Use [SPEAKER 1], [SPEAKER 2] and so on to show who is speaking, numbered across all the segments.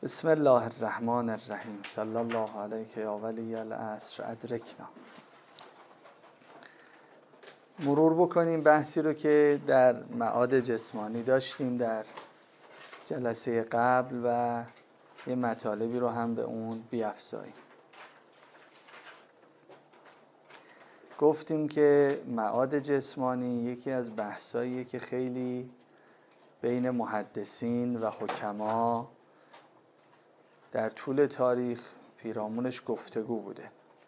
[SPEAKER 1] بسم الله الرحمن الرحیم. صلی الله علیک یا ولی العصر ادرکنا. مرور بکنیم بحثی رو که در معاد جسمانی داشتیم در جلسه قبل و یه مطالبی رو هم به اون بیفزاییم. گفتیم که معاد جسمانی یکی از بحثاییه که خیلی بین محدثین و حکما در طول تاریخ پیرامونش گفتگو بوده.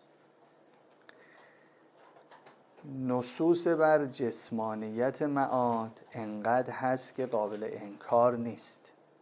[SPEAKER 1] نصوص بر جسمانیت معاد انقدر هست که قابل انکار نیست،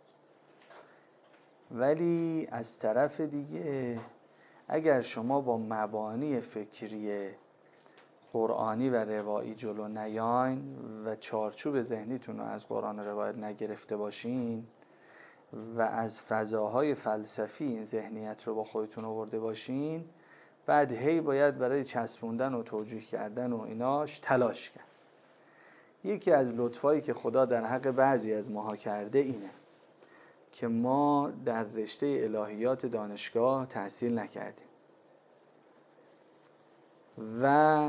[SPEAKER 1] ولی از طرف دیگه اگر شما با مبانی فکری قرآنی و روایی جلو نیاین و چارچوب ذهنیتون رو از قرآن و روایت نگرفته باشین و از فضاهای فلسفی این ذهنیت رو با خودتون آورده باشین، بعد هی باید برای چسبوندن و توجیه کردن و ایناش تلاش کرد. یکی از لطفایی که خدا در حق بعضی از ماها کرده اینه که ما در رشته الهیات دانشگاه تحصیل نکردیم و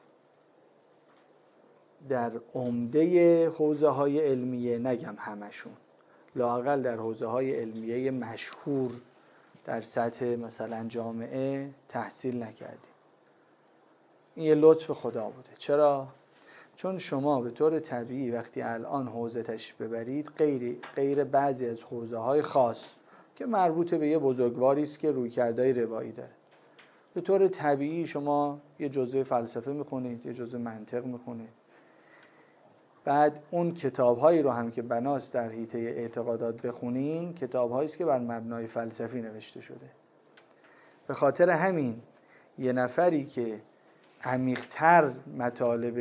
[SPEAKER 1] در عمده حوزه‌های علمیه، نگم همشون، لااقل در حوزه‌های علمیه مشهور در سطح مثلا جامعه تحصیل نکردیم. این یه لطف خدا بوده. چرا؟ چون شما به طور طبیعی وقتی الان حوزه تشریف ببرید، غیر بعضی از حوزه‌های خاص که مربوط به یه بزرگواری است که رویکردهای روایی داره، به طور طبیعی شما یه جزء فلسفه میخونید، یه جزء منطق میخونید. بعد اون کتاب‌هایی رو هم که بناست در حیطه اعتقادات بخونین، کتاب‌هایی است که بر مبنای فلسفی نوشته شده. به خاطر همین یه نفری که عمیق‌تر مطالب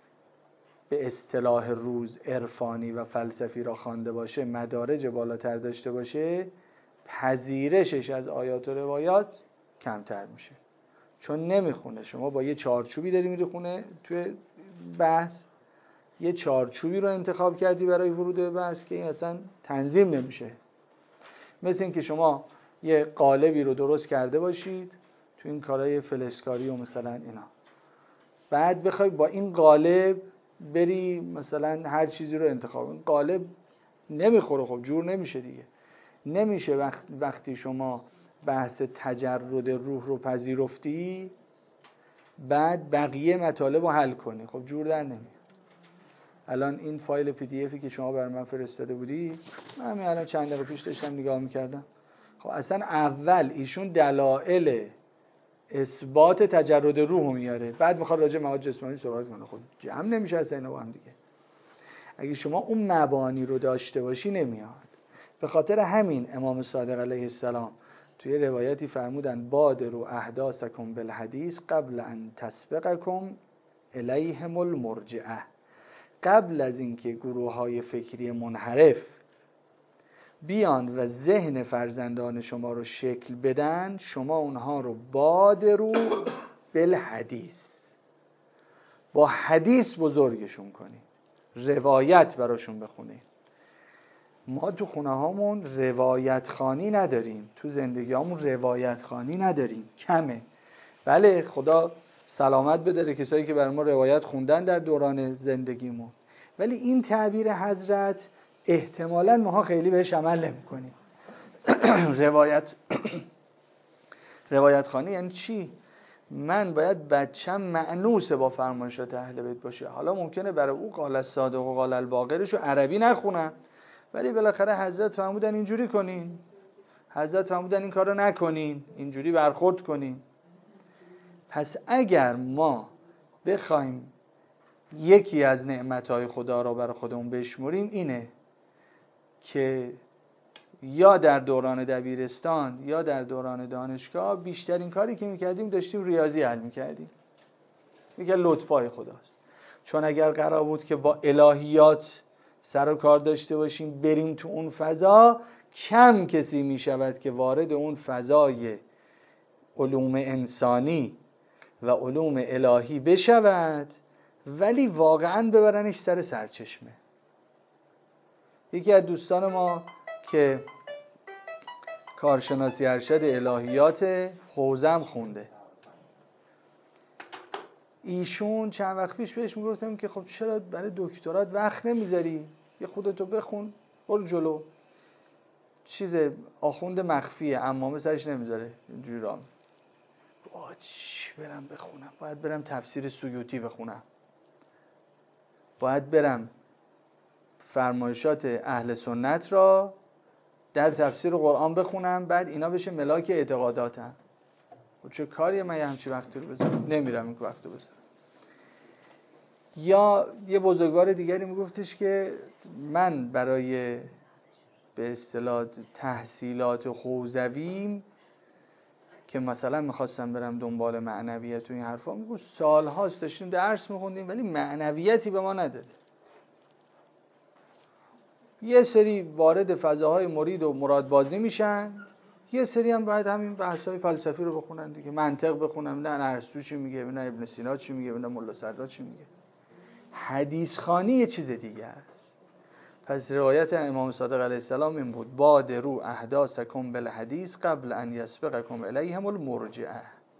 [SPEAKER 1] به اصطلاح روز عرفانی و فلسفی را خوانده باشه، مدارج بالاتر داشته باشه، پذیرشش از آیات و روایات کمتر میشه، چون نمیخونه. شما با یه چارچوبی داری میخونه توی بحث، یه چارچوبی رو انتخاب کردی برای ورود به بحث که این اصلا تنظیم نمیشه. مثل این که شما یه قالبی رو درست کرده باشید تو این کارهای فلزکاری و مثلا اینا، بعد بخوای با این قالب بری مثلا هر چیزی رو انتخاب، این قالب نمیخوره، خب جور نمیشه دیگه. نمیشه وقتی شما بحث تجرد روح رو پذیرفتی بعد بقیه مطالب رو حل کنی، خب جور در نمیاد. الان این فایل پی دی افی که شما برای من فرستاده بودی، من همین الان چند دقیقه پیش داشتم نگاه میکردم. خب اصلا اول ایشون دلایل اثبات تجرد روح میاره، بعد میخواد راجع به مواد جسمانی صحبت کنه. خب جمع نمیشه اصلا اینا با هم دیگه. اگه شما اون مبانی رو داشته باشی نمیاد. به خاطر همین امام صادق علیه السلام توی روایتی فرمودن بادروا احداثکم بالحدیث قبل ان تسبقکم الیهم المرجعه. قبل از اینکه گروه‌های فکری منحرف بیان و ذهن فرزندان شما رو شکل بدن، شما اونها رو بادروا بالحدیث، با حدیث بزرگشون کنید، روایت براشون بخونید. ما تو خونه هامون روایت خوانی نداریم، تو زندگی هامون روایت خوانی نداریم، کمه. بله خدا سلامت بده کسایی که برای ما روایت خوندن در دوران زندگیمون، ولی این تعبیر حضرت احتمالاً ماها خیلی بهش عمل نمی‌کنیم. روایت خوانی یعنی چی؟ من باید بچم مأنوس با فرمایشات اهل بیت باشه. حالا ممکنه برای او قال الصادق و قال الباقرشو عربی نخونم، ولی بالاخره حضرت فرمودن اینجوری کنین، حضرت فرمودن این کارو نکنین، اینجوری برخورد کنین. پس اگر ما بخوایم یکی از نعمتهای خدا را برای خودمون بشمریم اینه که یا در دوران دبیرستان یا در دوران دانشگاه بیشترین کاری که میکردیم داشتیم ریاضی حل میکردیم. میگه لطفای خداست. چون اگر قرار بود که با الهیات سر و کار داشته باشیم بریم تو اون فضا، کم کسی میشود که وارد اون فضای علوم انسانی و علوم الهی بشود ولی واقعا ببرنش سر سرچشمه. یکی از دوستان ما که کارشناسی ارشد الهیات حوزم خونده. ایشون چند وقت پیش بهش میگفتم که خب چرا برای دکترات وقت نمیذاری؟ یه خودتو بخون، برو جلو. چیز آخوند مخفیه، عمامه سرش نمیذاره اینجوری راه. چی برم بخونم؟ باید برم تفسیر سیوطی بخونم، باید برم فرمایشات اهل سنت را در تفسیر قرآن بخونم، بعد اینا بشه ملاک اعتقاداتم. چه کاریه من یه همچی وقتی رو بذارم؟ نمیرم این وقت رو بذارم. یا یه بزرگوار دیگری میگفتش که من برای به اصطلاح تحصیلات حوزویم که مثلا میخواستم برم دنبال معنویت و این حرفا، میگو سالهاست داشتیم درس میخوندیم ولی معنویتی به ما نداده. یه سری وارد فضاهای مرید و مرادبازی میشن، یه سری هم باید همین بحث‌های فلسفی رو بخونن دیگه، منطق بخونن، نه ارسطو چی میگه، نه ابن سینا چی میگه، نه ملا صدرا چی میگه. حدیث خوانی یه چیز دیگه است. پس روایت امام صادق علیه السلام این بود: بادروا احداثکم بالحدیث قبل ان یسبقکم الیهم المرجعه.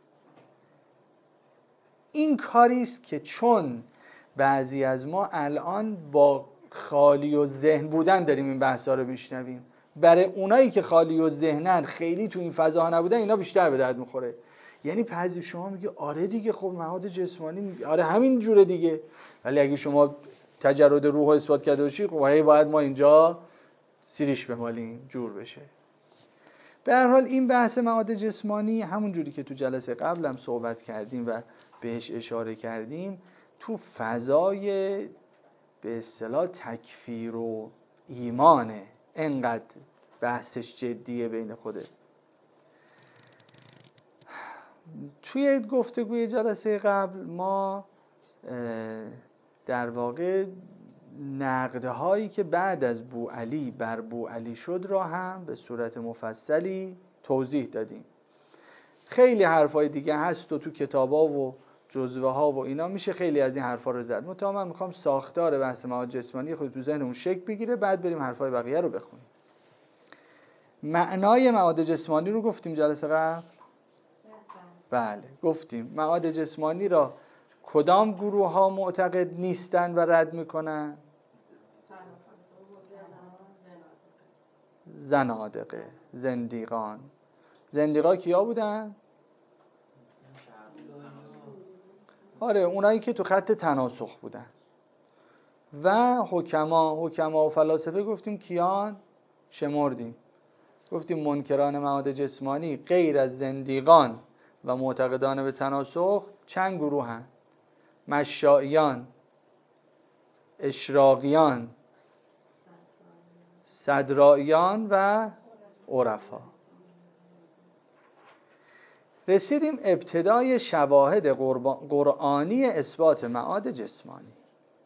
[SPEAKER 1] این کاری است که چون بعضی از ما الان با خالی و ذهن بودن داریم این بحثا رو میشنویم، برای اونایی که خالی و ذهنن خیلی تو این فضاها نبودن اینا بیشتر به درد میخوره. یعنی بعضی شما میگه آره دیگه، خب مواد جسمانی آره همین جوره دیگه، ولی اگه شما تجرد روح رو اثبات کرده باشی، خب باید ما اینجا سیریش بمالیم جور بشه. به هر حال این بحث مواد جسمانی همون جوری که تو جلسه قبلم صحبت کردیم و بهش اشاره کردیم، تو فضای به اصطلاح تکفیر و ایمانه، انقدر بحثش جدیه بین خوده. توی گفتگوی جلسه قبل ما در واقع نقدهایی که بعد از بوعلی بر بوعلی شد را هم به صورت مفصلی توضیح دادیم. خیلی حرفای دیگه هست و تو کتابا و جزوه ها و اینا میشه خیلی از این حرفا رو زد. من میخوام ساختار بحث مواد جسمانی خود تو ذهنمون شکل بگیره، بعد بریم حرفای بقیه رو بخونیم. معنای مواد جسمانی رو گفتیم جلسه قبل؟ بله گفتیم. مواد جسمانی را کدام گروه ها معتقد نیستن و رد میکنن؟ زنادقه، زندیقان. زندیقا کیا بودن؟ آره اونایی که تو خط تناسخ بودن. و حکما و فلاسفه گفتیم کیان؟ شمردیم. گفتیم منکران مواد جسمانی غیر از زندیقان و معتقدان به تناسخ چند گروه هستند؟ مشائیان، اشراقیان، صدرائیان و عرفا. رسیدیم ابتدای شواهد قرآنی اثبات معاد جسمانی.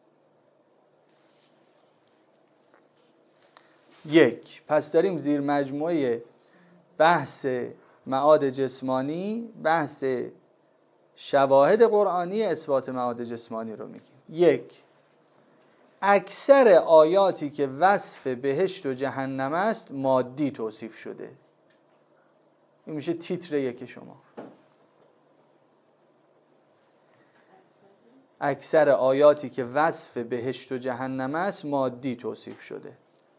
[SPEAKER 1] 1. پس داریم زیر مجموعه بحث معاد جسمانی بحث شواهد قرآنی اثبات معاد جسمانی رو میگیم. 1. اکثر آیاتی که وصف بهشت و جهنم است مادی توصیف شده. این میشه تیتر 1 شما. اکثر آیاتی که وصف بهشت و جهنم است مادی توصیف شده.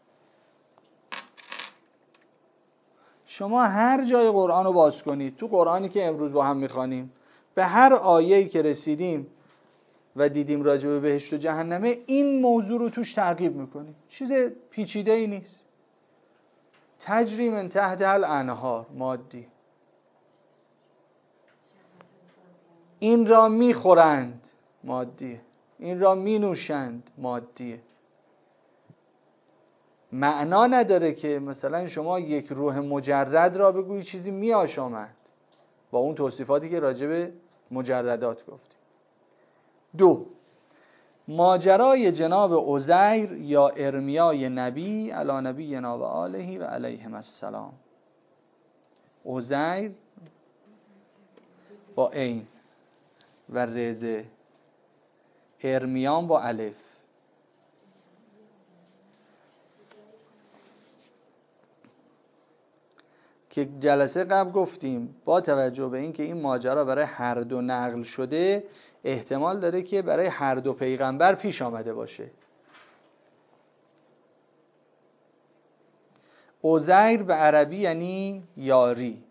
[SPEAKER 1] شما هر جای قرآن رو باز کنید، تو قرآنی که امروز با هم میخوانیم، به هر آیه‌ای که رسیدیم و دیدیم راجع به بهشت و جهنمه، این موضوع رو توش تعقیب میکنیم. چیز پیچیده ای نیست. تجری من تحت الانهار مادی. این را میخورند مادیه. این را مینوشند مادیه. معنا نداره که مثلا شما یک روح مجرد را بگویی چیزی میآشامد با اون توصیفاتی که راجع به مجردات گفتیم. 2. ماجرای جناب عزیر یا ارمیای نبی علی نبینا و آله و علیهم السلام. عزیر با عین و رزه، ارمیان با الف. که جلسه قبل گفتیم با توجه به این که این ماجرا برای هر دو نقل شده، احتمال داره که برای هر دو پیغمبر پیش آمده باشه. عزیر به عربی یعنی یاری.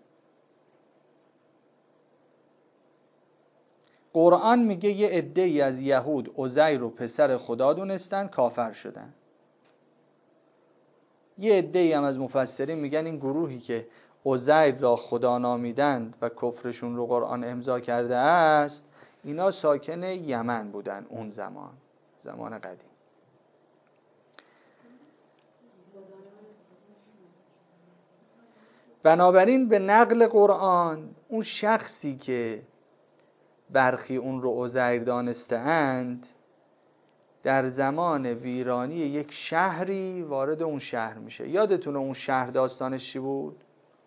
[SPEAKER 1] قرآن میگه یه عده‌ای از یهود عزیر رو پسر خدا دونستن، کافر شدن. یه عده‌ای هم از مفسرین میگن این گروهی که عزیر را خدا نامیدند و کفرشون رو قرآن امضا کرده است، اینا ساکن یمن بودن اون زمان قدیم. بنابراین به نقل قرآن اون شخصی که برخی اون رو عزیر دانسته‌اند، در زمان ویرانی یک شهری وارد اون شهر میشه. یادتونه اون شهر داستانش چی بود؟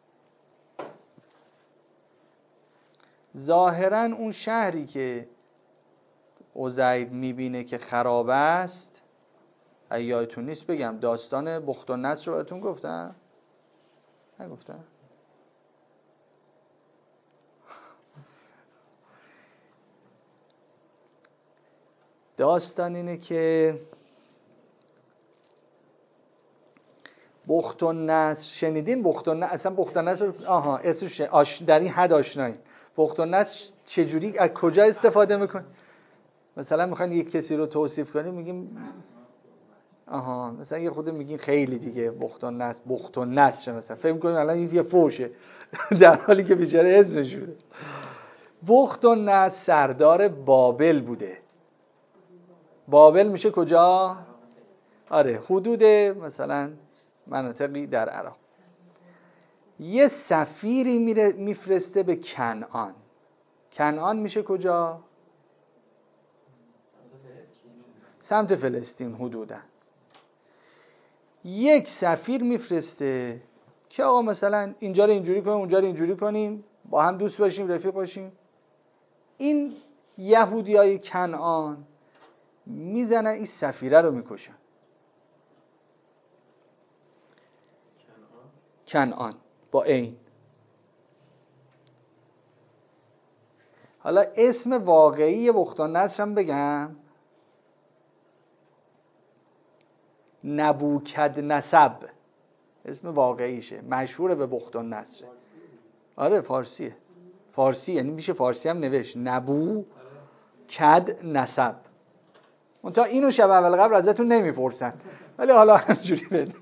[SPEAKER 1] ظاهراً اون شهری که عزیر میبینه که خراب است، یادتون نیست بگم داستان بخت و نصر رو بهتون گفتم؟ نگفتم؟ داستان اینه که بخت و نصر شنیدین؟ بخت و نصر، اصلا بخت و نصر اسمش در این حد آشنایی. بخت و نصر چجوری، از کجا استفاده میکنه؟ مثلا میخواین یک کسی رو توصیف کنیم میگیم مثلا یه خود میگین خیلی دیگه بخت و نصر مثلا فکر کنیم الان این یه فوشه در حالی که بیچاره اسمش بوده. بخت و نصر سردار بابل بوده. بابل میشه کجا؟ حدود مثلا مناطقی در عراق. یه سفیری میفرسته به کنعان. کنعان میشه کجا؟ سمت فلسطین حدودا. یک سفیر میفرسته که آقا مثلا اینجا رو اینجوری کنیم، اونجا رو اینجوری کنیم، با هم دوست باشیم، رفیق باشیم. این یهودیای کنعان میزنن این سفیره رو میکشن. کنعان با عین. حالا اسم واقعی بخت و نصر هم بگم، نبوکدنصر اسم واقعیشه، مشهوره به بخت و نصر. فارسیه. فارسی یعنی میشه فارسی هم نوشت نبوکدنصر. منتها اینو شب اول قبل ازتون نمیپرسن، ولی حالا همجوری بده.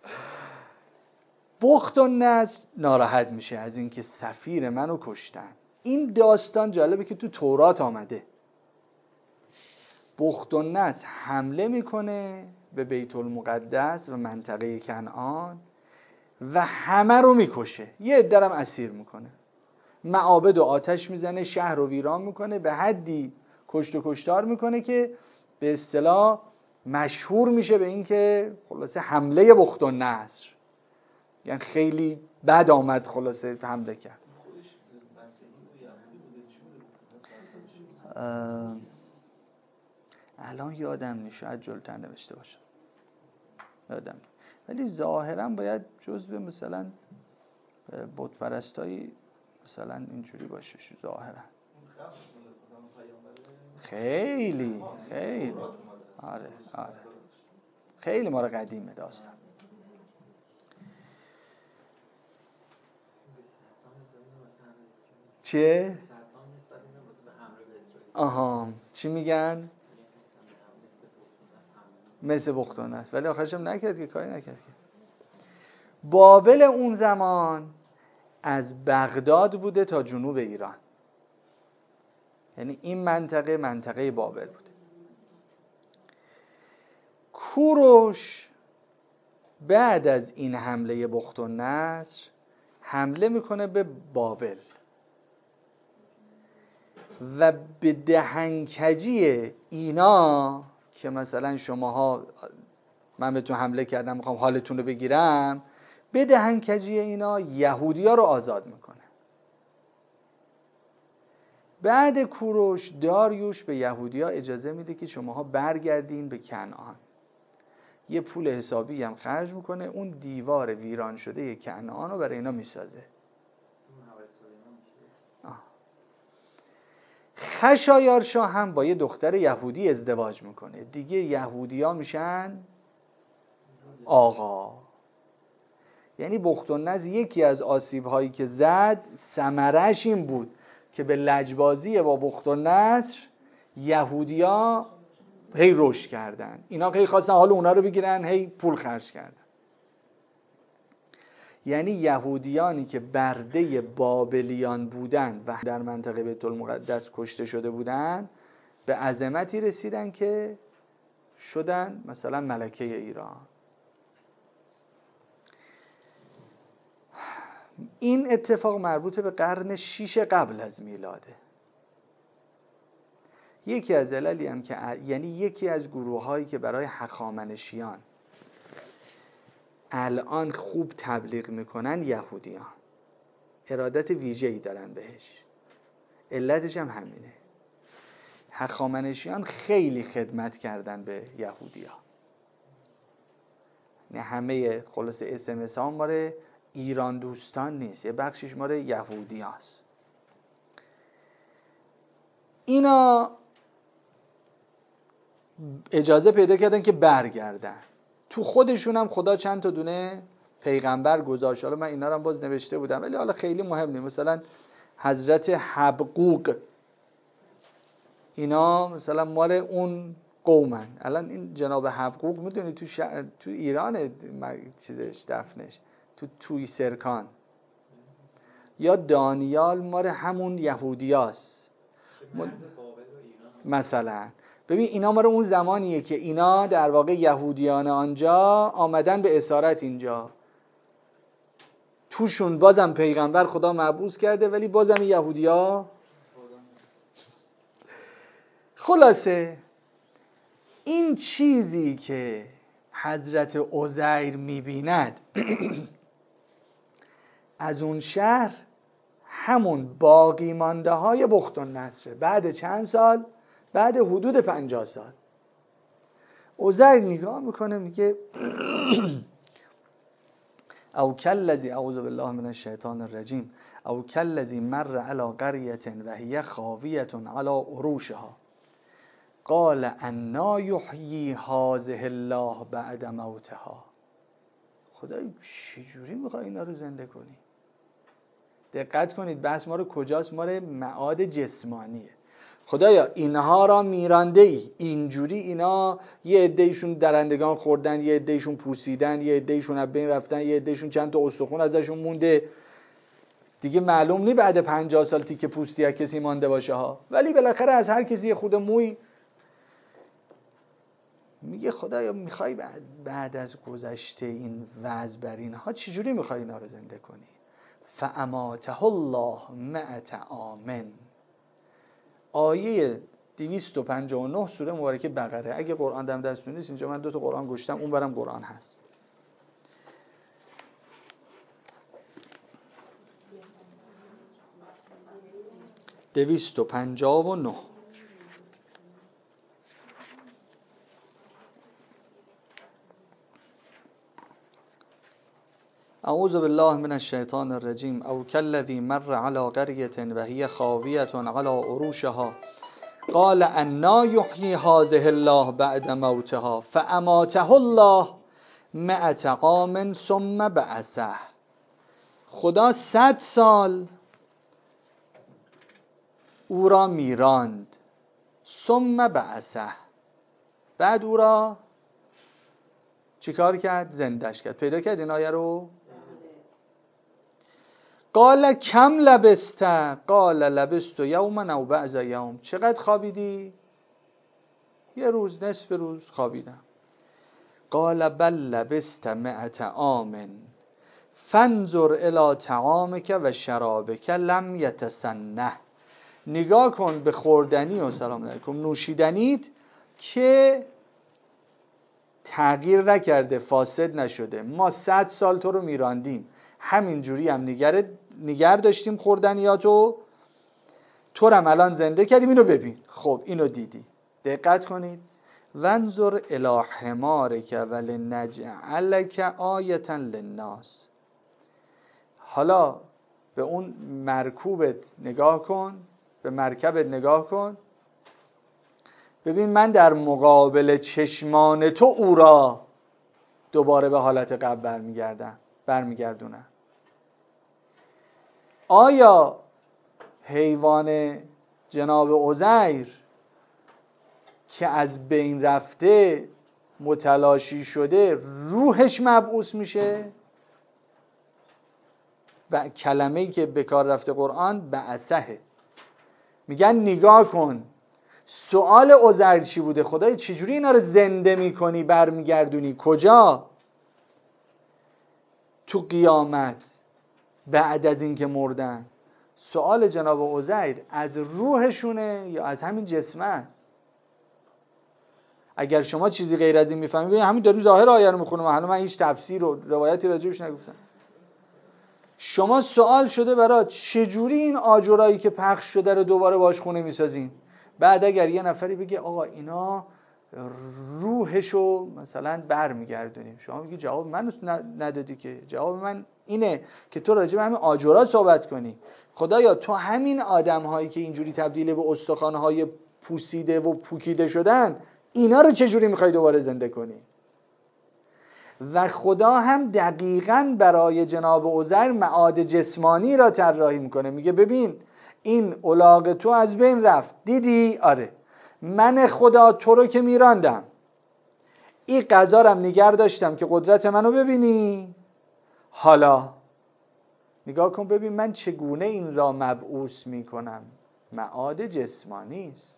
[SPEAKER 1] بخت و نصر ناراحت میشه از اینکه سفیر منو کشتن. این داستان جالبه که تو تورات آمده. بخت و نصر حمله میکنه به بیت المقدس و منطقه کنعان و همه رو میکشه. یه عده رو اسیر میکنه، معابد و آتش میزنه، شهر رو ویران میکنه، به حدی کشت و کشتار میکنه که به اصطلاح مشهور میشه به این که خلاصه حمله بخت و نصر، یعنی خیلی بد آمد خلاصه حمله کرد. الان یادم نیست، شاید جلوتر نوشته باشم، یادم نیست. ولی ظاهرا باید جزو مثلا بت پرستایی مثلا اینجوری باشه ظاهرا. خیلی آره خیلی مال قدیمه داستان. چه؟ چی میگن؟ مثل بخت و نصر، ولی آخرش هم نکرد که، کاری نکرد که. بابل اون زمان از بغداد بوده تا جنوب ایران، یعنی این منطقه بابل بوده. کوروش بعد از این حمله بخت و نصر حمله میکنه به بابل و به دهنکجی اینا که مثلا شماها من بهتون حمله کردم میخوام حالتون رو بگیرم، به دهنکجی اینا یهودیا رو آزاد میکنه. بعد کوروش داریوش به یهودیا اجازه میده که شماها برگردین به کنعان. یه پول حسابی هم خرج میکنه، اون دیوار ویران شده کنعان رو برای اینا میسازه. خشایارشا هم با یه دختر یهودی ازدواج میکنه، دیگه یهودی ها میشن آقا. یعنی بختالنصر یکی از آسیب هایی که زد ثمرش این بود که به لجبازی با بختالنصر یهودی ها هی رشد کردن، اینا هی خواستن حال اونا رو بگیرن، هی پول خرج کردن. یعنی یهودیانی که برده بابلیان بودن و در منطقه بیت المقدس کشته شده بودن به عظمتی رسیدن که شدن مثلا ملکه ایران. این اتفاق مربوط به قرن 6 قبل از میلاده. یکی از عللی هم که یعنی یکی از گروه هایی که برای هخامنشیان الان خوب تبلیغ میکنن یهودیان، ارادت ویژه‌ای دارن بهش، علتش هم همینه. هخامنشیان خیلی خدمت کردن به یهودیان، نه همه خلاصه اسمس ها مال ایران دوستان نیست، یه بخشش مال یهودی هست. اینا اجازه پیدا کردن که برگردن، تو خودشون هم خدا چند تا دونه پیغمبر گذاشت. حالا من اینا رو هم باز نوشته بودم ولی حالا خیلی مهم نیست. مثلا حضرت حبقوق، اینا مثلا مال اون قومن. الان این جناب حبقوق میدونی تو ایران چیزش دفنش تو توی سرکان. یا دانیال مال همون یهودیاست مثلا. ببین اینا مال اون زمانیه که اینا در واقع یهودیان آنجا آمدن به اسارت اینجا، توشون بازم پیغمبر خدا مبعوث کرده ولی بازم یهودیا. خلاصه این چیزی که حضرت عزیر میبیند از اون شهر همون باقی مانده های بختالنصر. بعد چند سال؟ بعد حدود 50 سال عزیر نگاه میکنه میگه او کالذی اعوذ بالله من الشیطان الرجیم او کالذی مر علی قریة و هی خاویة علی عروشها قال انا یحیی هذه الله بعد موتها. خدای چجوری میخوای اینا رو زنده کنی؟ دقت کنید بحث ما رو کجاست؟ ما رو معاد جسمانیه. خدایا اینها را میرانده ای، اینجوری اینا یه عدهشون درندگان خوردن، یه عدهشون پوسیدن، یه عدهشون از بین رفتن، یه عدهشون چند تا استخون ازشون مونده دیگه، معلوم نی بعد 50 سال تیکه پوستی از کسی مانده باشه ها، ولی بالاخره از هر کسی خود موی. میگه خدایا میخوای بعد از گذشته این وضع بر اینها چجوری میخوای اینا رو زنده کنی؟ فاماته الله 100 عام. آیه 259 سوره مبارکه بقره. اگه قرآن دم دستتون نیست اینجا من 2 تا قرآن گشتم، اون برم قرآن هست. دویست و 259. اعوذ بالله من الشیطان الرجیم او کالذی مر علی قریة و هی خاویة علی عروشها قال انا یحیی هذه الله بعد موتها فاماته الله 100 عام ثم بعثه. خدا 100 سال او را میراند، ثم بعثه، بعد او را چیکار کرد؟ زندش کرد. پیدا کرد این آیه رو؟ قال کم لبست؟ قال لبست یوما او بعض یوم. چقدر خوابیدی؟ یه روز، نصف روز خوابیدم. قال بل لبست 100 عام فانظر الی طعامک و شرابک لم یتسنه. نگاه کن به خوردنی و سلام علیکم نوشیدنیت که تغییر نکرده، فاسد نشده. ما 100 سال تو رو میراندیم، همین جوری هم نگر داشتیم خوردنیاتو، تو رو هم الان زنده کردیم، اینو ببین. خب اینو دیدی، دقت کنید. وانظر الی حمارک ولنجعلک آیة للناس. حالا به اون مرکوبت نگاه کن، به مرکبت نگاه کن، ببین من در مقابل چشمان تو او را دوباره به حالت قبل برمیگردونم. آیا حیوان جناب عزیر که از بین رفته متلاشی شده روحش مبعوث میشه؟ و کلمه‌ای که به کار رفته قرآن بعثه. میگن نگاه کن سوال عزیر چی بوده؟ خدای چجوری اینا رو زنده میکنی برمیگردونی؟ کجا؟ تو قیامت بعد از اینکه مردن. سوال جناب عزیر از روحشونه یا از همین جسمه؟ اگر شما چیزی غیر از این میفهمید، همین داریم ظاهر آیه رو میخونم، حالا من هیچ تفسیر و روایتی راجعش نگفتم. شما سوال شده برات چجوری این آجرایی که پخش شده رو دوباره باش خونه میسازین؟ بعد اگر یه نفری بگه آقا اینا روحشو مثلا برمیگردونیم، شما میگی جواب من ندادی که. جواب من اینه که تو راجع به همین آجرا صحبت کنی. خدایا تو همین آدم‌هایی که اینجوری تبدیل به استخوان‌های پوسیده و پوکیده شدن، اینا رو چجوری میخوای دوباره زنده کنی؟ و خدا هم دقیقاً برای جناب عزیر معاد جسمانی را طراحی میکنه. میگه ببین این الاغ تو از بین رفت، دیدی؟ آره. من خدا تو رو که میراندم، این غذا رو نگه داشتم که قدرت منو ببینی. حالا نگاه کن ببین من چگونه این را مبعوث میکنم. معاد جسمانی است.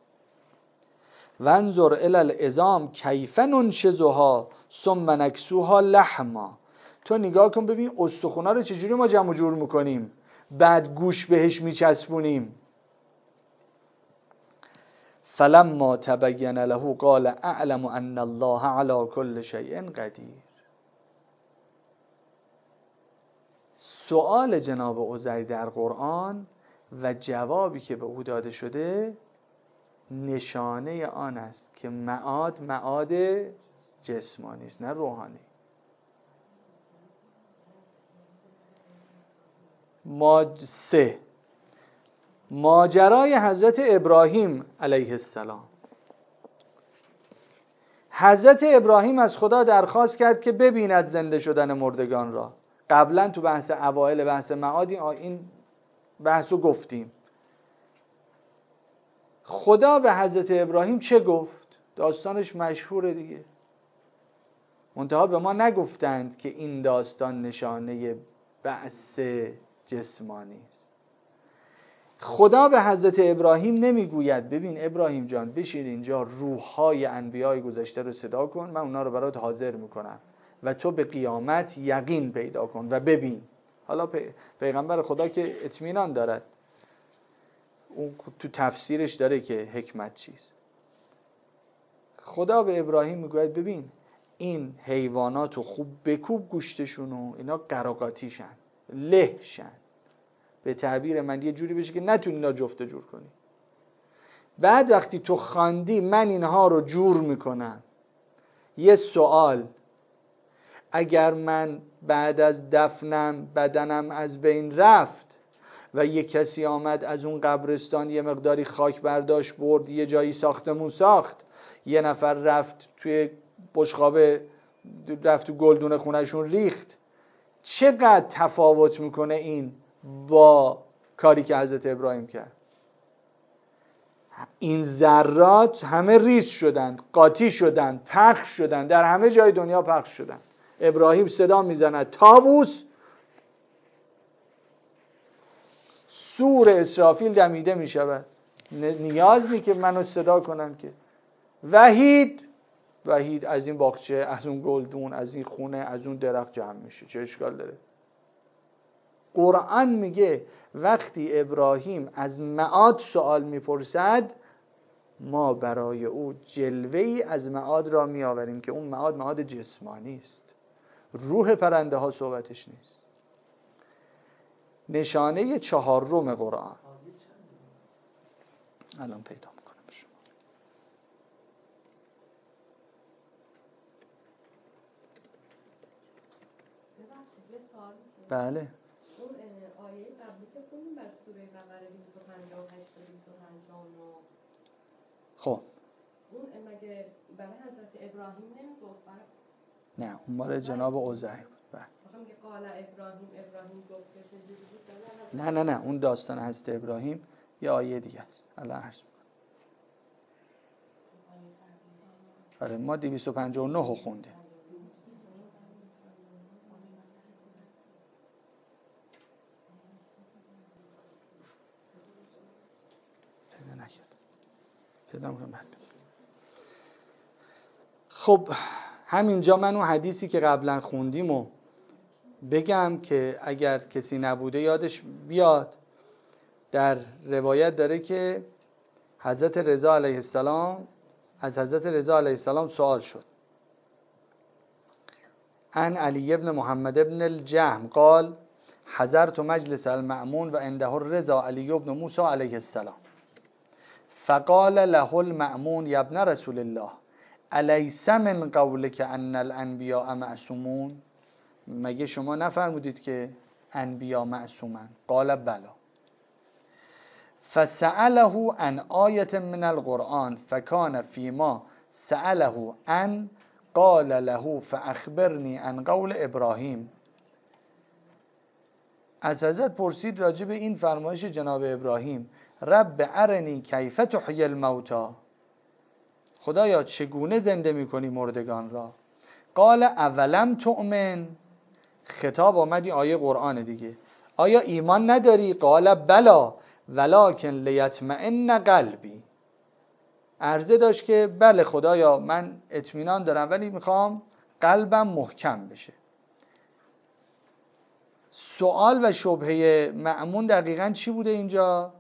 [SPEAKER 1] وانظر الی العظام کیف ننشزها ثم نکسوها لحما. تو نگاه کن ببین استخونا رو چجوری ما جمع و جور میکنیم، بعد گوش بهش میچسبونیم. فلما تبین له قال اعلم ان الله علی کل شیء قدیر. سؤال جناب عزیر در قرآن و جوابی که به او داده شده نشانه آن است که معاد جسمانی است، نه روحانی. ماجرای حضرت ابراهیم علیه السلام. حضرت ابراهیم از خدا درخواست کرد که ببیند زنده شدن مردگان را. قبلا تو بحث اوائل بحث معادی این بحثو گفتیم. خدا به حضرت ابراهیم چه گفت؟ داستانش مشهوره دیگه. منتها به ما نگفتند که این داستان نشانه بعث جسمانی است. خدا به حضرت ابراهیم نمیگوید ببین ابراهیم جان بشین اینجا روح‌های انبیای گذشته رو صدا کن، من اونا رو برات حاضر میکنم و تو به قیامت یقین پیدا کن و ببین. حالا پیغمبر خدا که اطمینان دارد، اون تو تفسیرش داره که حکمت چیست. خدا به ابراهیم میگوید ببین این حیوانات رو خوب بکوب گوشتشونو، اینا قراقاتیشن، لهشن، به تعبیر من یه جوری بشه که نتونی اینا جفت جور کنی. بعد وقتی تو خواندی من اینها رو جور میکنم. یه سوال، اگر من بعد از دفنم بدنم از بین رفت و یه کسی آمد از اون قبرستان یه مقداری خاک برداشت برد یه جایی ساختمون ساخت، یه نفر رفت توی بشقابه رفت تو گلدون خونهشون ریخت، چقدر تفاوت میکنه این با کاری که حضرت ابراهیم کرد؟ این ذرات همه ریز شدند، قاطی شدند، پخش شدند، در همه جای دنیا پخش شدند. ابراهیم صدا میزند طاووس، سور اسرافیل دمیده میشود. نیاز نیست که منو صدا کنن که. وحید از این باغچه، از اون گلدون، از این خونه، از اون درخت جمع میشه. چه اشکال داره؟ قرآن میگه وقتی ابراهیم از معاد سوال میپرسد ما برای او جلوه‌ای از معاد را میآوریم که اون معاد جسمانی است. روح پرنده ها صحبتش نیست. نشانه 4 قرآن الان پیدا میکنم شما. بله.
[SPEAKER 2] اون آیه قبلی که خوندیم بر سوره بقره 258 تا 259
[SPEAKER 1] خب
[SPEAKER 2] اون مگه برای حضرت ابراهیم نمیگفت؟
[SPEAKER 1] نه اون مال جناب عزیر بود.
[SPEAKER 2] میگم که قال ابراهیم گفت که چجوری بود؟
[SPEAKER 1] نه اون داستان حضرت ابراهیم یه آیه دیگه است. الله عرض آره ما 259 رو خوندیم. خب همینجا من اون حدیثی که قبلا خوندیم و بگم که اگر کسی نبوده یادش بیاد. در روایت داره که حضرت رضا علیه السلام از حضرت رضا علیه السلام سوال شد عن علی ابن محمد ابن الجهم قال حضرت مجلس المأمون و عنده الرضا علی ابن موسی علیه السلام فقال له المأمون یا ابن رسول الله الیس من قولک ان الانبیاء معصومون؟ مگه شما نفرمودید که انبیا معصومن؟ قال بلا. فسأله عن آیة من القرآن فکان فیما سأله عن قال له فاخبرنی عن قول ابراهیم. از حضرت پرسید راجع به این فرمایش جناب ابراهیم رب ارنی کیف تحیی الموتی، خدایا چگونه زنده میکنی مردگان را؟ قال اولم تؤمن، خطاب آمدی آیه قرآن دیگه، آیا ایمان نداری؟ قال بلا ولکن لیطمئن قلبی، عرضه داشت که بله خدایا من اطمینان دارم ولی میخوام قلبم محکم بشه. سوال و شبهه مأمون دقیقاً چی بوده اینجا؟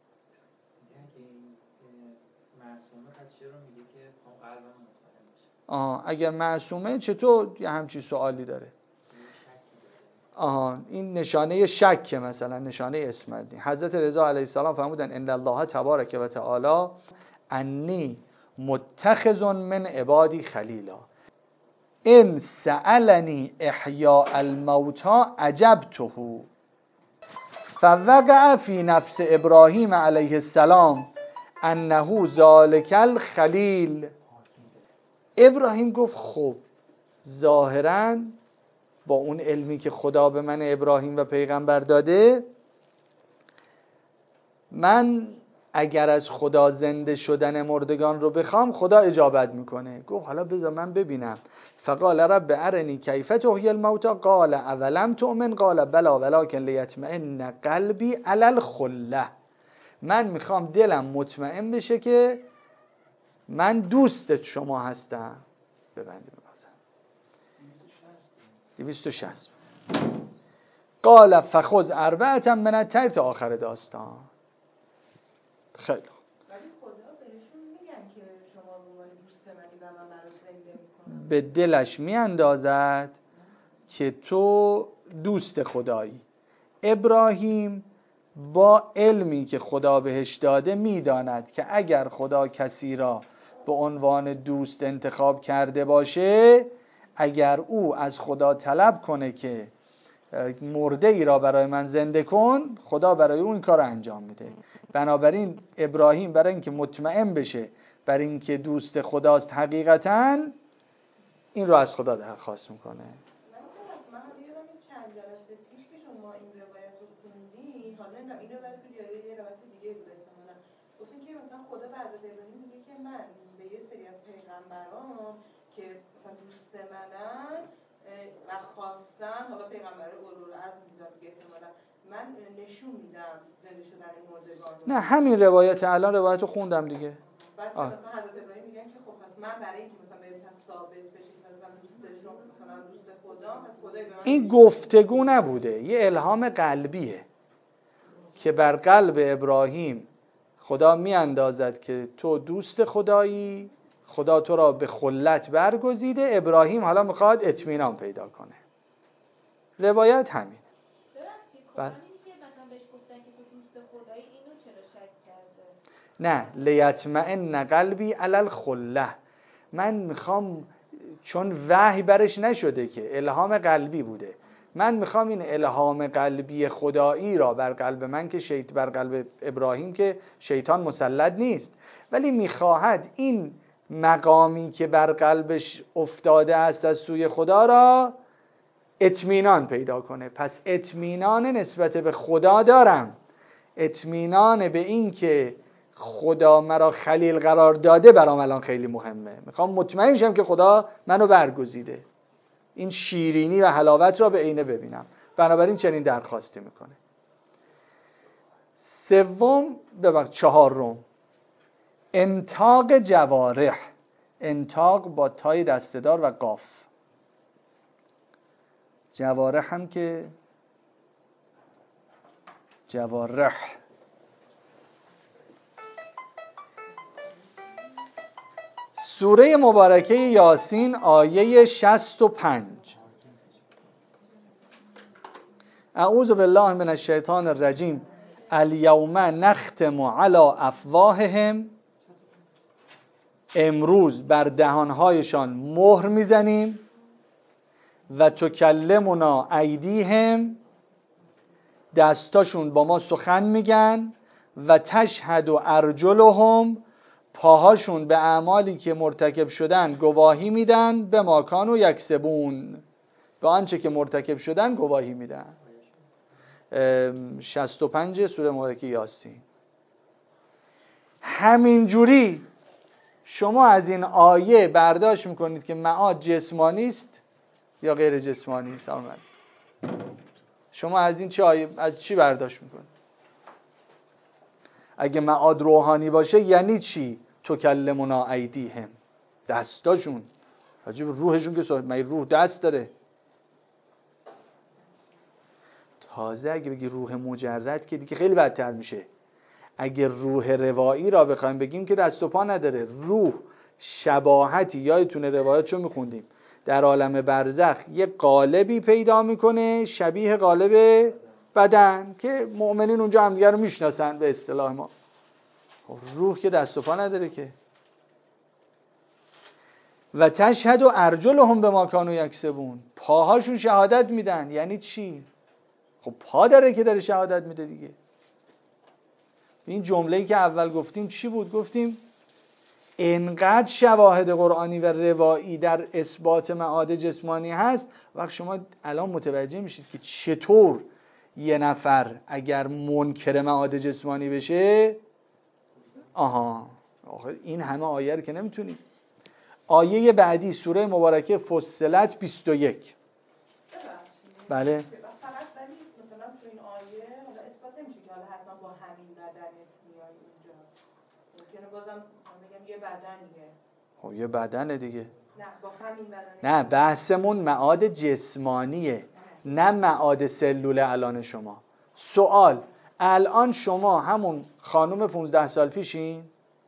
[SPEAKER 1] اگر معصومه چطور یه همچین سوالی داره؟ این نشانه شک، مثلا نشانه اسمت. حضرت رضا علیه السلام فرمودن ان الله تبارک و تعالی انی متخذ من عبادی خلیلا ان سألنی احیاء الموتی عجبته فوقع فی نفس ابراهیم علیه السلام انه ذلک الخلیل. ابراهیم گفت خب ظاهراً با اون علمی که خدا به من ابراهیم و پیغمبر داده، من اگر از خدا زنده شدن مردگان رو بخوام خدا اجابت میکنه. گفت حالا بذار من ببینم. فقال رب ارنی کیف تحیی الموتی قال اولم تؤمن قال بلا ولکن لیطمئن قلبی علی الخله، من میخوام دلم مطمئن بشه که من دوستت شما هستم. ببندیم 260. قال فخذ اربعة من الطیر تا آخر داستان. خیلی خوب.
[SPEAKER 2] ولی خدا بهشون میگن که شما به عنوان دوست منی و من رو زنده میکنم.
[SPEAKER 1] به دلش میاندازد که تو دوست خدایی. ابراهیم با علمی که خدا بهش داده میداند که اگر خدا کسی را به عنوان دوست انتخاب کرده باشه، اگر او از خدا طلب کنه که مرده ای را برای من زنده کن، خدا برای او این کار انجام میده. بنابراین ابراهیم برای اینکه مطمئن بشه برای اینکه دوست خداست حقیقتاً، این رو از خدا درخواست میکنه.
[SPEAKER 2] من یادم چند جلسه پیش که شما این روایت رو خوندین، حالا این روایت رو یه روایت دیگه بود احتمالاً گفتین که مثلا خدا به حضرت ابراهیم میگه که من به یه سری از پیغمبران که مثلا دوست منن و خواستن، حالا پیغمبر اولوالعزم بودن که احتمالاً من نشون میدم زنده شدن مردگان رو.
[SPEAKER 1] نه همین روایت الان روایت رو خوندم دیگه.
[SPEAKER 2] بعد مثلا حضرت ابراهیم میگن که خب پس من برای اینکه مثلا بهتون ثابت بشه که مثلا دوستشون مثلا دوست خدا، پس خدای به من
[SPEAKER 1] این گفتگو نبوده، یه الهام قلبیه که بر قلب ابراهیم خدا میاندازد که تو دوست خدایی، خدا تو را به خلت برگزیده. ابراهیم حالا میخواد اطمینان پیدا کنه. روایت همین.
[SPEAKER 2] بله. بهش گفتن که تو دوست خدایی، اینو چرا شک کرده؟
[SPEAKER 1] نه لیطمئن قلبی علی الخله، من میخوام، چون وحی برش نشده که الهام قلبی بوده، من میخوام این الهام قلبی خدایی را بر قلب من که بر قلب ابراهیم که شیطان مسلط نیست، ولی میخواهد این مقامی که بر قلبش افتاده است از سوی خدا را اطمینان پیدا کنه. پس اطمینان نسبت به خدا دارم، اطمینان به این که خدا مرا خلیل قرار داده برام الان خیلی مهمه. میخوام مطمئن شم که خدا منو برگزیده، این شیرینی و حلاوت را به عینه ببینم. بنابراین چنین درخواستی میکنه. چهارم انطاق جوارح، انطاق با تای دسته‌دار و قاف، جوارح هم که جوارح. سوره مبارکه یاسین آیه 65. اعوذ بالله من الشیطان الرجیم. الیوم نختم علی افواههم، امروز بر دهانهایشان مهر میزنیم، و تکلمنا ایدیهم، دستاشون با ما سخن میگن، و تشهد ارجلهم، پاهاشون به اعمالی که مرتکب شدن گواهی میدن، به ما کانوا یکسبون، به آنچه که مرتکب شدن گواهی میدن. 65 سوره مبارکه یاسین. همینجوری شما از این آیه برداشت میکنید که معاد جسمانی است یا غیر جسمانی است. شما از این از چی برداشت میکنید؟ اگه معاد روحانی باشه یعنی چی؟ تکلمنا ایدیهم، دستاشون، عجیب، روحشون که مگه روح دست داره؟ تازه اگه بگی روح مجرد که دیگه خیلی بدتر میشه. اگه روح روایی را بخوایم بگیم که دست و پا نداره. روح شباهتی، یادتونه روایاتشو میخوندیم، در عالم برزخ یه قالبی پیدا میکنه شبیه قالب بدن که مؤمنین اونجا همدیگه رو میشناسن به اصطلاح ما. روح که دست و پا نداره که. و تشهد ارجلهم بما کانوا یکسبون، پاهاشون شهادت میدن. یعنی چی؟ خب پا داره که داره شهادت میده دیگه. این جمله‌ای که اول گفتیم چی بود؟ گفتیم انقدر شواهد قرآنی و روایی در اثبات معاد جسمانی هست، وقت شما الان متوجه میشید که چطور یه نفر اگر منکر معاد جسمانی بشه، آخه این همه آیه رو که نمیتونید. آیه بعدی سوره مبارکه فصلت 21. بله.
[SPEAKER 2] فقط ولی مثلا تو این آیه حالا اثبات نمیشه که حالا حتما با همین بدنت میای اونجا. ممکنه بازم بگم یه بدنیه.
[SPEAKER 1] خب یه بدنه دیگه.
[SPEAKER 2] نه با همین بدنه.
[SPEAKER 1] نه بحثمون معاد جسمانیه، نه معاد سلول الان شما. سوال، الان شما همون خانم 15 سال پیشین؟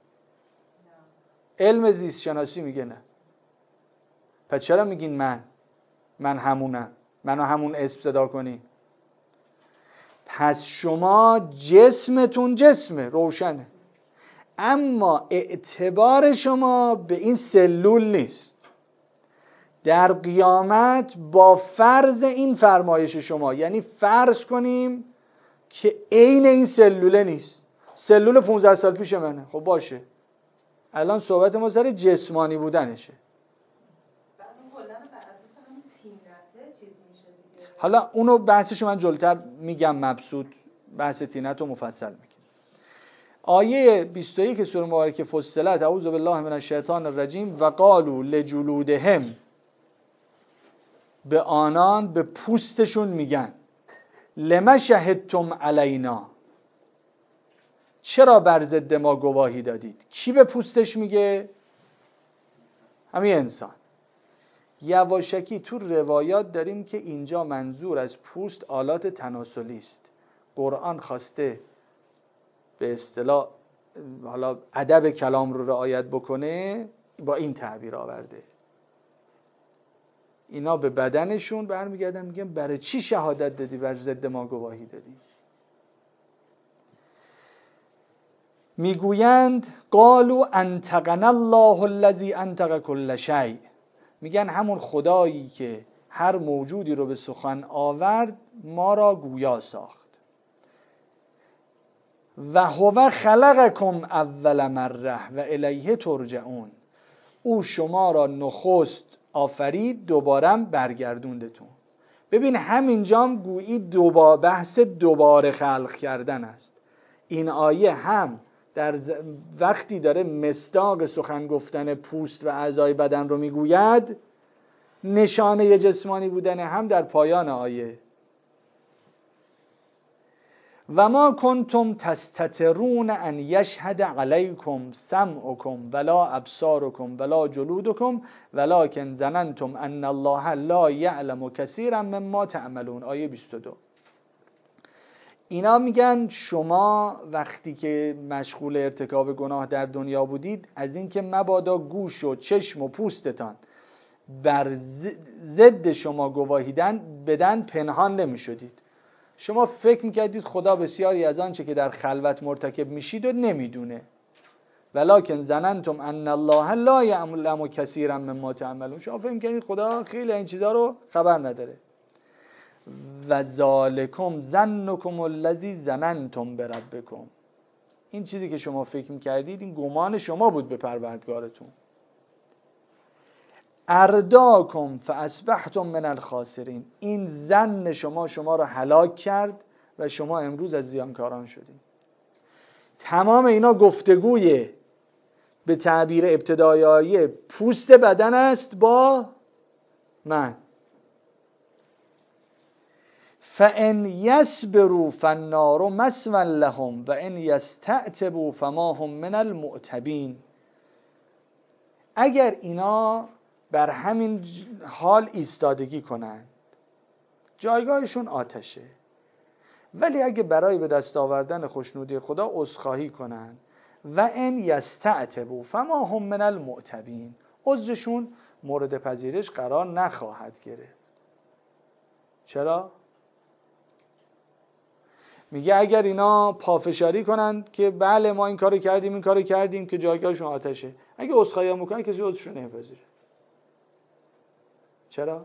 [SPEAKER 1] علم زیست شناسی میگه نه. پس چرا میگین من همونم؟ منو همون اسم صدا کنی. پس شما جسمتون جسمه، روشنه، اما اعتبار شما به این سلول نیست. در قیامت با فرض این فرمایش شما، یعنی فرض کنیم که عین این سلوله نیست، سلول 15 سال پیش منه، خب باشه، الان صحبت ما سر جسمانی بودنشه. حالا اونو بحثشو من جلوتر میگم، مبسوط بحث تینت رو مفصل میگم. آیه 21 سوره مبارکه فصلت اعوذ بالله من الشیطان الرجیم. و قالوا لجلودهم، به آنان به پوستشون میگن لما شهدتم علینا، چرا بر ضد ما گواهی دادید؟ کی به پوستش میگه؟ همین انسان. یواشکی تو روایات داریم که اینجا منظور از پوست آلات تناسلی است. قرآن خواسته به اصطلاح حالا ادب کلام رو رعایت بکنه، با این تعبیر آورده. اینا به بدنشون برمیگردن میگن برای چی شهادت دادی، بر ضد ما گواهی دادی؟ میگویند قالوا انطقنا الله الذی انطق كل شیء، میگن همون خدایی که هر موجودی رو به سخن آورد ما را گویا ساخت. و هو خلقکم اول مره و الیه ترجعون. او شما را نخست آفرید دوباره برگردوندتون. ببین همینجام گویی بحث دوباره خلق کردن است. این آیه هم در وقتی داره مصداق سخن گفتن پوست و اعضای بدن رو میگوید، نشانه جسمانی بودن هم در پایان آیه. و ما کنتم تستترون ان یشهد علیکم سمعکم ولا ابصارکم ولا جلودکم ولکن ظننتم ان الله لا یعلم کثیرا مما تعملون. آیه 22. اینا میگن شما وقتی که مشغول ارتکاب گناه در دنیا بودید، از اینکه مبادا گوش و چشم و پوستتان بر ضد شما گواهی بدن پنهان نمی شدید. شما فکر میکردید خدا بسیاری از آنچه که در خلوت مرتکب میشید و نمیدونه. ولکن ظننتم ان الله لا یعلم کثیرا مما تعملون. شما فکر میکردید خدا خیلی این چیزا رو خبر نداره. و ذالکم ظنکم الذی ظننتم بربکم. این چیزی که شما فکر میکردید، این گمان شما بود به پروردگارتون. ارداکم فاصبحتم من الخاسرین. این ظن شما را هلاک کرد و شما امروز از زیانکاران شدید. تمام اینا گفتگوی به تعبیر ابتدایی آیه پوست بدن است با من. فَإِنْ يَصْبِرُوا فَالنَّارُ مَثْوًى لَهُمْ وَإِنْ يَسْتَعْتِبُوا فَمَا هُمْ مِنَ الْمُعْتَبِينَ. اگر اینا بر همین حال ایستادگی کنند، جایگاهشون آتشه. ولی اگه برای به دست آوردن خوشنودی خدا عذرخواهی کنند، و ان یستعتبوا فما هم من المعتبین، عذرشون مورد پذیرش قرار نخواهد گرفت. چرا؟ میگه اگر اینا پافشاری کنند که بله ما این کارو کردیم که جایگاهشون آتشه، اگه عذرخواهی هم بکنن کسی عذرشون نمیپذیره. چرا؟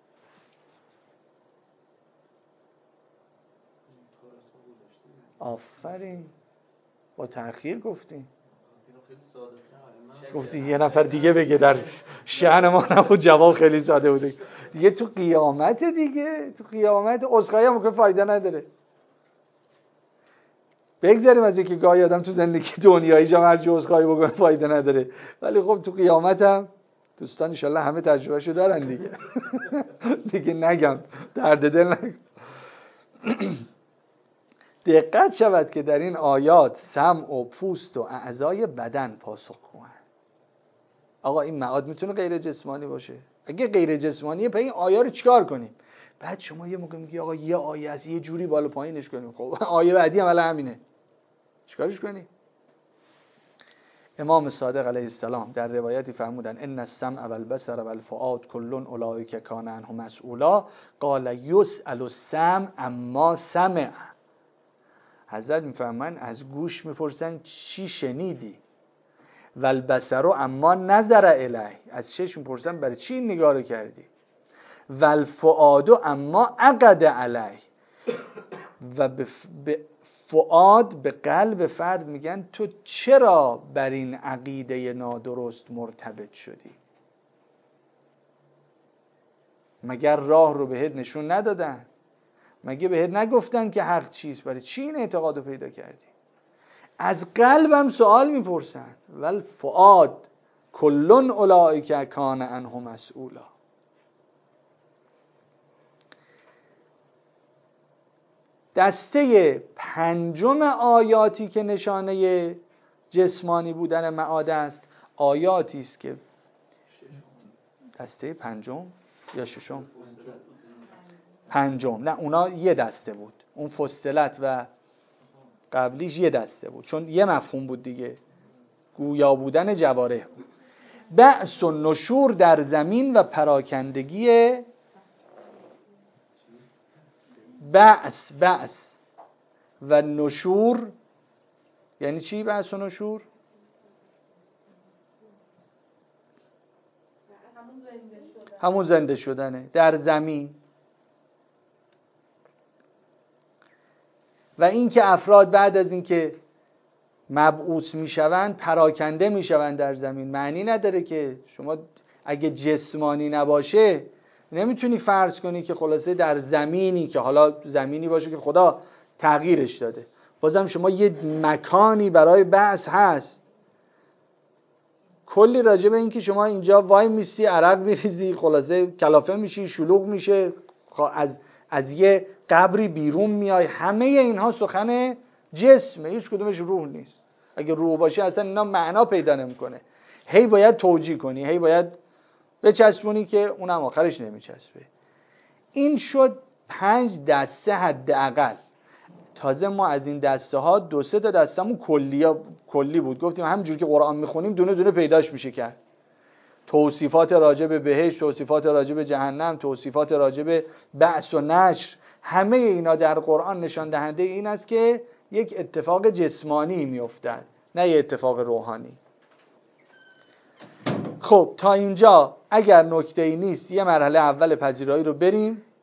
[SPEAKER 1] آفرین، با تأخیر گفتی یه نفر دیگه بگه، در شأن ما نبود، جواب خیلی ساده بوده دیگه. تو قیامت دیگه، تو قیامت عذرخواهی هم که فایده نداره. بگذاریم از اینکه گاهی آدم تو زندگی دنیایی جا هر جا عذرخواهی بکنه فایده نداره، ولی خب تو قیامت هم دوستان ان شاءالله همه تجربهشو دارن دیگه. دیگه نگم درد دل نگم. دقت شود که در این آیات سمع و پوست و اعضای بدن پاسخ کنن. آقا این معاد میتونه غیر جسمانی باشه؟ اگه غیر جسمانیه پس این آیه رو چیکار کنیم؟ بعد شما یه موقع میگی آقا یه آیه است یه جوری بالا پایینش کنیم. خب آیه بعدی هم همینه، چیکارش کنیم؟ امام صادق علیه السلام در روایتی فرمودن ان السمع والبصر والفؤاد كل اولئک کان عنه مسئولا. قال یسأل السمع اما سمع. حضرت میفرمان از گوش میپرسن چی شنیدی، والبصر اما نظر الیه، از چشم میپرسن برای چی این نگاه رو کردی، والفؤاد اما عقد علیه، و به فؤاد به قلب فرد میگن تو چرا بر این عقیده نادرست مرتبط شدی؟ مگر راه رو بهت نشون ندادن؟ مگه بهت نگفتن که حق چیست؟ برای چی این اعتقاد رو پیدا کردی؟ از قلبم سوال میپرسن. والفؤاد کل اولئک کان عنه مسئولا. دسته پنجم آیاتی که نشانه جسمانی بودن معاد است، آیاتی است که دسته پنجم یا ششم؟ پنجم. نه اونا یه دسته بود، اون فصلت و قبلیش یه دسته بود، چون یه مفهوم بود دیگه، گویا بودن جوارح بود. بعث و نشور در زمین و پراکندگی بعث و نشور. یعنی چی بعث و نشور؟ همون زنده شدنه در زمین. و این که افراد بعد از اینکه مبعوث میشوند پراکنده میشوند در زمین، معنی نداره که شما اگه جسمانی نباشه نمیتونی فرض کنی که خلاصه در زمینی که حالا زمینی باشه که خدا تغییرش داده، بازم شما یه مکانی برای بعث هست. کلی راجع به این که شما اینجا وای میسی عرق میریزی، خلاصه کلافه میشی، شلوغ میشه، از یه قبری بیرون میای، همه اینها سخن جسمه، هیچ کدومش روح نیست. اگه روح باشه اصلا اینا معنا پیدا نمیکنه. هی باید توجیه کنی، هی باید بچسبونی که اونم آخرش نمیچسبه. این شد 5 دسته حداقل. تازه ما از این دسته ها 2-3 تا دستمون کلی بود، گفتیم همینجوری که قرآن میخونیم دونه دونه پیداش میشه کرد. توصیفات راجع به بهشت، توصیفات راجع به جهنم، توصیفات راجع به بعث و نشر، همه اینا در قرآن نشان دهنده این است که یک اتفاق جسمانی میافتد، نه یک اتفاق روحانی. خب تا اینجا اگر نکته‌ای نیست یه مرحله اول پذیرایی رو بریم.